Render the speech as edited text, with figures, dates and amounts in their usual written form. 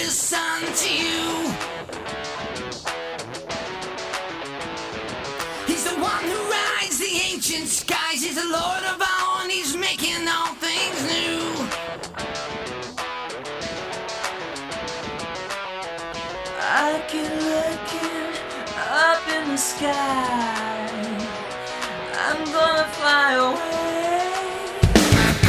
his son to you. He's the one who rides the ancient skies. He's the Lord of all, and he's making all things new. I keep looking up in the sky. I'm gonna fly away.